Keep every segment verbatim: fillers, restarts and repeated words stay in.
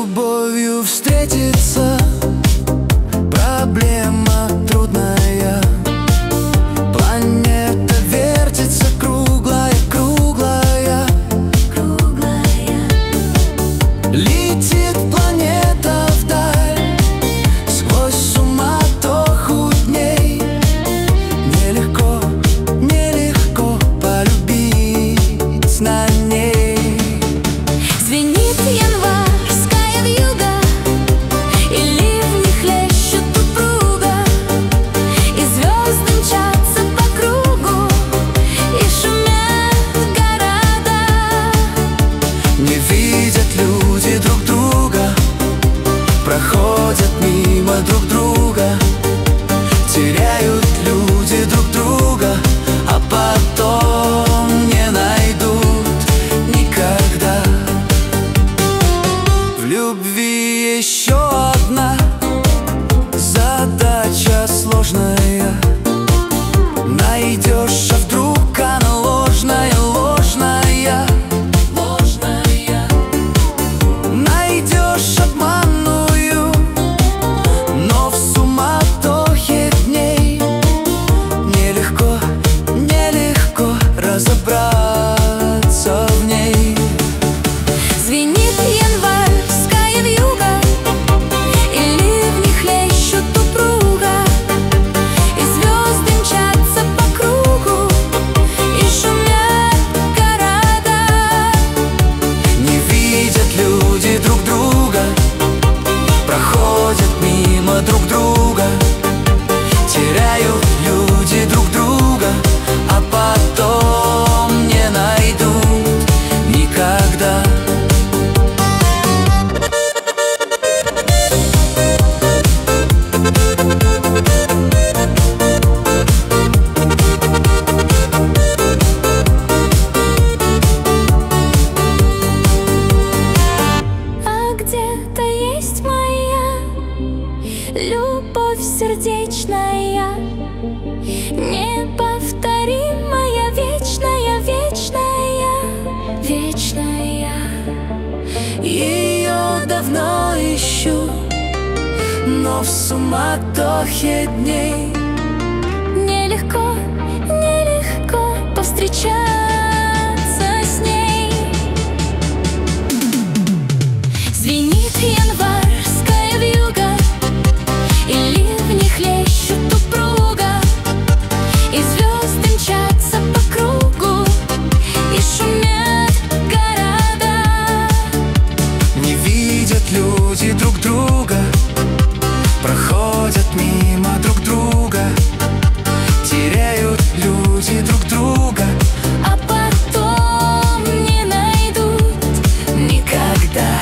любовью встретиться. Проблема трудная. Планета вертится круглая, круглая, круглая. Летит планета вдаль, сквозь суматоху дней. Нелегко, нелегко полюбить на ней. Звенит январская вьюга, и ливни хлещут упруго, и звезды мчатся по кругу, и шумят города. Не видят люди друг друга, проходят мимо друг друга. Теряют люди друг друга, а потом не найдут никогда. В любви еще одна задача сложная. Найдешь, а вдруг она ложная, ложная, ложная. Найдешь обманную, но в суматохе дней нелегко, нелегко разобраться в ней. Звенит январская вьюга, и ливни хлещут упруго, и звезды мчатся по кругу, и шумят города. Не видят люди друг друга, проходят мимо друг друга. Теряют люди друг друга, а потом не найдут никогда. А где-то есть моя любовь сердечная, неповторимая, вечная, вечная, вечная. Ее давно ищу, но в суматохе дней Нелегко, нелегко повстречаться с ней. Звенит январская вьюга, и ливни хлещут упруго, и звезды мчатся по кругу, и шумят города. не видят люди друг друга, проходят мимо друг друга. Теряют люди друг друга, А потом не найдут никогда.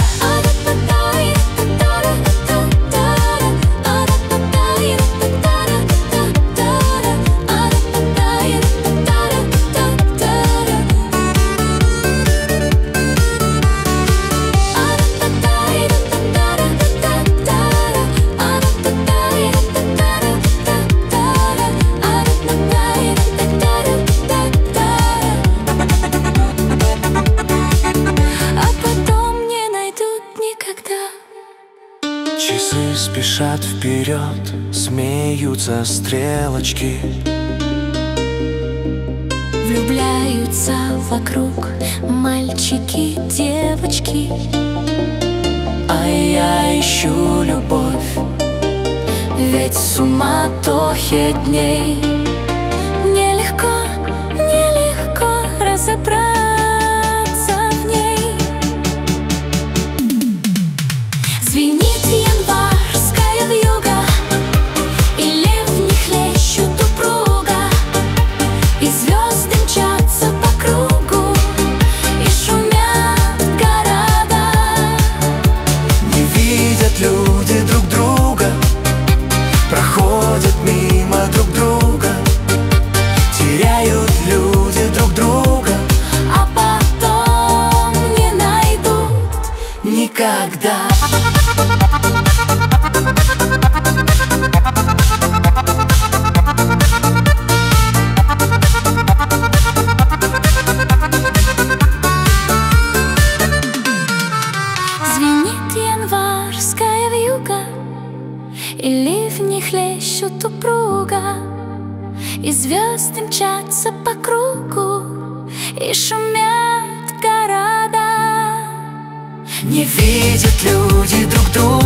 Часы спешат вперед, смеются стрелочки. Влюбляются вокруг мальчики, девочки. А я ищу любовь, ведь в суматохе дней Нелегко, нелегко разобраться в ней. Звенит январская вьюга, и ливни хлещут упруго, и звезды мчатся по кругу, и шумят города. не видят люди друг друга, проходят мимо друг друга. Теряют люди друг друга, А потом не найдут никогда. Звенит январская январская вьюга, и ливни хлещут упруга, и звезды мчатся по кругу, и шумят города. Не видят люди друг друга.